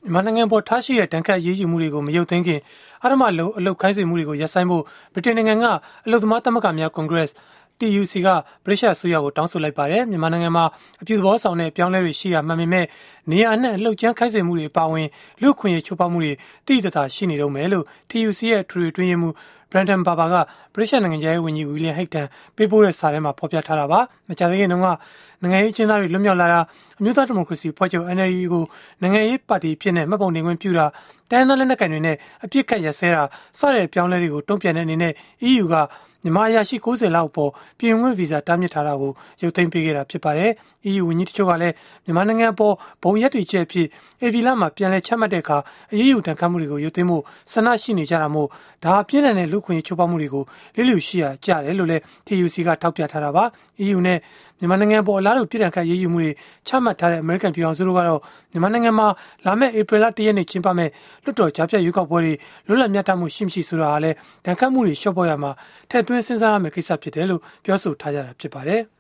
မြန်မာနိုင်ငံပေါ်ထားရှိတဲ့တန်ခတ်ရေးယူမှုတွေကိုမရုပ်သိမ်းခင်အဓမ္မအလုပ်ခိုင်းစေမှုတွေကိုရပ်ဆိုင်းဖို့ဗြိတိန်နိုင်ငံကအလုပ်သမားသမဂ္ဂများကွန်ဂရက် TUC ကဗြိတိရှအစိုးရကိုတောင်းဆိုလိုက်ပါတယ်။မြန်မာနိုင်ငံမှာအပြုသဘောဆောင်တဲ့အပြောင်းအလဲတွေရှိရမှန်ပေမဲ့နေရာအနှံ့အလှုပ်ကြမ်းခိုင်းစေမှုတွေအပါအဝင်လူ့အခွင့်အရေးချိုးဖောက်မှုတွေတိတိကျကျရှိနေတော့မယ်လို့ TUC ရဲ့ထွေထွေအတွင်းရေးမှူးBrendan Barber ကဗြိတိရှနိုင်ငံခြားရေးဝန်ကြီး William Hague ထံပေးပို့တဲ့စာထဲမှာဖော်ပြထားတာပါ။မကြာသေးခင်တုန်းကနိုင်ငံရေးအကျဉ်းသားတွေလွတ်မြောက်လာတာအမျိုးသားဒီမိုကရေစီဖွဲ့ချုပ် NLD ကိုနိုင်ငံရေးပါတီဖြစ်နေမှတ်ပုံတင်ခွင့်ပြုတာတိုင်းသားလက်နက်ကိုင်တွေနဲ့အပြစ်ခတ်ရစဲတာစတဲ့အပြောင်းလဲတွေကိုတုံ့ပြန်တဲ့အနေနဲ့ EU ကမြန်မာအရာရှိ90လောက်ပေါ်ပြည်ဝင်ခွင့်ဗီဇာတားမြစ်ထားတာကိုရုပ်သိမ်းပေးခဲ့တာဖြစ်ပါတယ်။ EU ဝန်ကြီးတချို့ကလည်းမြန်မာနိုင်ငံအပေါ်ဘုံရက်တွေချက်အဖြစ်AP လမှာပြန်လည်ချမှတ်တဲ့အခါအရေးယူတန်ခတ်မှုတွေကိုရုပ်သိမ်းဖို့ဆန္ဒရှိနေကြတာမို့ဒါအပြင်းထန်တဲ့လူ့ခွင့်ချိုးဖောက်မှုတွေကိုလိလူရှိရာကြတယ်လို့လည်း TUC ကထောက်ပြထားတာပါ။ EU နဲ့မြန်မာနိုင်ငံပေါ်အလားတူပြည်ထန်ခတ်ရေးယူမှုတွေချမှတ်ထားတဲ့ American ပြည်ထောင်စုတို့ကတော့မြန်မာနိုင်ငံမှာလာမယ့် April လ1ရက်နေ့ကျင်းပမယ့်လွှတ်တော်ကြားဖြတ်ရွေးကောက်ပွဲတွေလွတ်လပ်မျှတမှုရှိမရှိဆိုတာဟာလည်းတန်ခတ်မှုတွေလျှော့ပေါ့ရမှာထည့်သွင်းစဉ်းစားရမယ့်ကိစ္စဖြစ်တယ်လို့ပြောဆိုထားကြတာဖြစ်ပါတယ်။